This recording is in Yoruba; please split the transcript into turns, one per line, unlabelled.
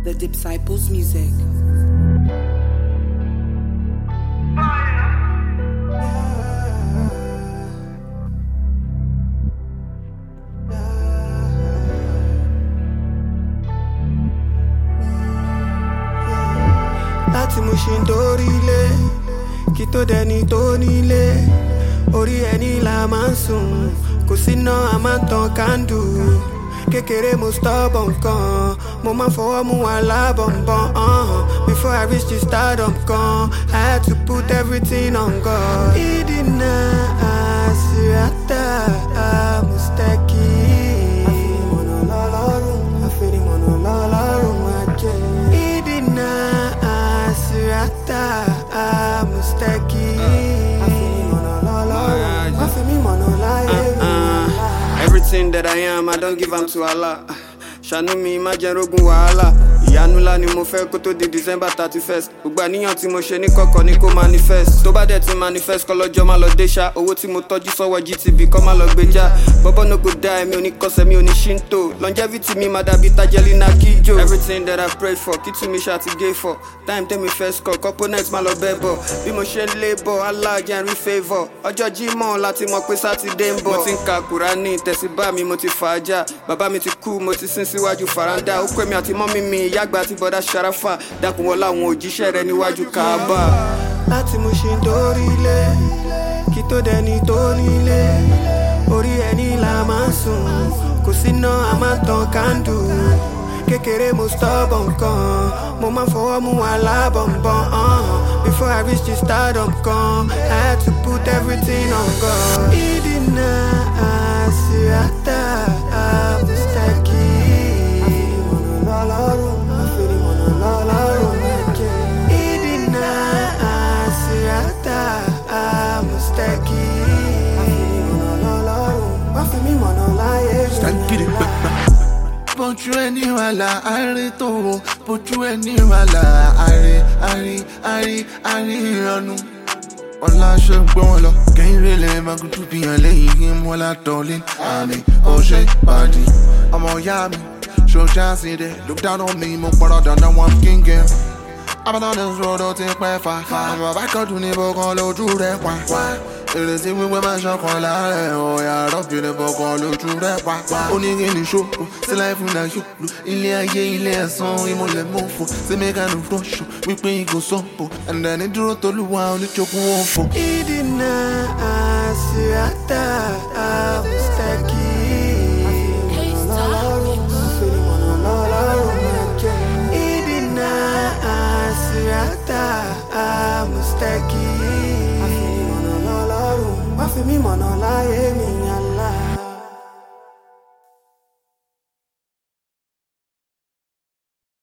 The Disciples Music.
Láti mo ṣe ń dórílé kí tó dẹni tó nílé orí ẹni la máa ń sùn kò síná a máa ń tan kándù kékeré mo stubborn kan mo máa ń fọwọ́ mú alábọ̀nbọ̀n before I reach the stardom kan I had to put everything on God. Ìdínà àṣìyàtà àmùsítẹ́kì àfìmọ̀nà lọ́lọ́run àfìmọ̀nà lọ́lọ́run àjẹ́. Ìdínà àṣìyàtà àmùsítẹ́kì àfìmọ̀nà lọ́lọ́run àfìmọ̀nà láyé mi. Everything that I am, I don't give am to Allah. Ṣàánú mi má jẹ́ rógun wàhálà. Ìyanu ńlá ni mo fẹ́ kó tó di December 31st. Gbogbo àníyàn tí mo ṣe ní kọ̀kọ̀ ni kó manifest. Tó bá dẹ̀ ti manifest kọ́ lọ́jọ́ má lọ dé ṣá. Owó tí mo tọ́jú sọ́wọ́ GTB kọ́ má lọ gbé já. Bọ́bọ́ no go die, mi ò ní kọsẹ̀, mi ò ní Shinto. Longevity mi má dàbí Tajelina Kijo. Everything that I prayed for, kí tún mi ṣá ti gé for. Time tẹ́mi first call, components má lọ bẹ́ bọ̀. Bí mo ṣe ń lé bọ̀, Allah jẹ́ n rí favour. Ọjọ́ Jímọ̀ láti mọ̀ pé Sátidé ń bọ̀. Mo ti ń ka Kùránì, tẹ̀síbá mi mo ti fà á já. Bàbá mi ti kú, mo ti sin síwájú faranda. Ó pè mí àti mọ́mí mi, ìyá àgbà àti bọ́dá Sharafa. Dákun wọlé àwọn òjíṣẹ́ rẹ níwájú Kaaba. Láti mo ṣe ń dórílé kí tó dẹni tó nílé orí ẹni la máa ń sùn kò síná a máa ń tan kándù kékeré mo stubborn kan mo máa ń fọwọ́ mú alábọ̀nbọ̀n before I reach the stardom kan I had to put everything on God. Ìdínà àṣìyàtà àmùsítẹ́kì àfìmọ̀nà lọ́lọ́run àfìmọ̀nà lọ́lọ́run ẹ̀jẹ̀. Ìdínà àṣìyàtà àmùsítẹ́kì àfìmọ̀nà lọ́lọ́run àfìmọ̀nà láyé mi.
Bójú ẹni wà láàárín tó wò, bójú ẹni wà láàárín ìrọ̀nù. Ọlá ṣe ń gbọ́ wọn lọ, kẹ́yìn rẹ̀ lẹ́ máa gùn túbí hàn lẹ́yìn kí n mọ́lá tọ́lé. Àmì ọ̀ṣẹ́ pàdé, ọmọ ìyá mi, ṣọjá sí dẹ̀. Look down on me, mo pọ̀rọ̀ dandan wọn king girl. I've been on this road, ó ti pẹ́ fà. Àmọ̀ bá kọ́dún ní bọ́kàn lójú rẹ̀ pa. Ìrètí wíwẹ́ máa ṣọkàn láàrẹ̀ ọ̀yà rọ́bìnrin bọ́kàn lójú rẹ̀ pa. Onírin ṣòro, sílẹ̀ fún náà yòlù. Ilé ayé ilé ẹ̀sán, ìmọ̀lẹ̀ mọ́fò. Sẹ́mẹ́kànù rọ́ṣọ̀, wípé ìgò sọ́pọ̀. Ẹ̀ndẹ̀ ní dúró tolúwa oníjókòó wọn fò. Ìdínà àṣìyàtà àmùsítẹ́kì. Àṣìyàtà àmùsítẹ́kì àfìmọ̀nà lọ́lọ́run wá fi mí mọ̀nà láyé mi.